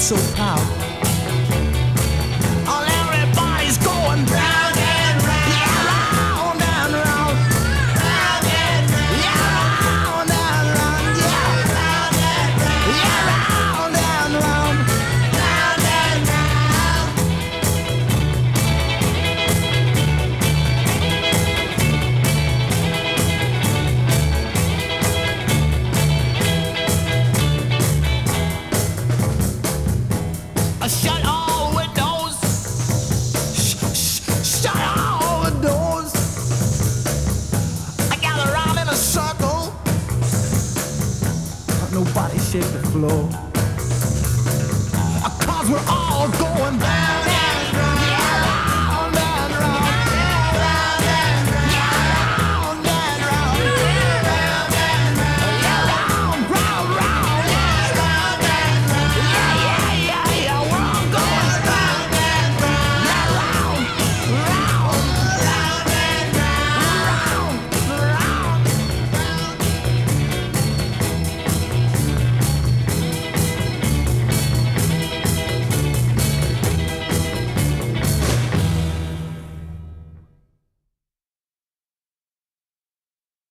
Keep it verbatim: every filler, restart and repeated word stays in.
so proud. All everybody's going round and round, yeah, round and round, round and round, yeah, round and round, yeah, round and round, yeah, round and round, round and round. I shut all windows. Sh- sh- shut all windows. I gather around in a circle. Nobody shake the floor. Cause we're all going back.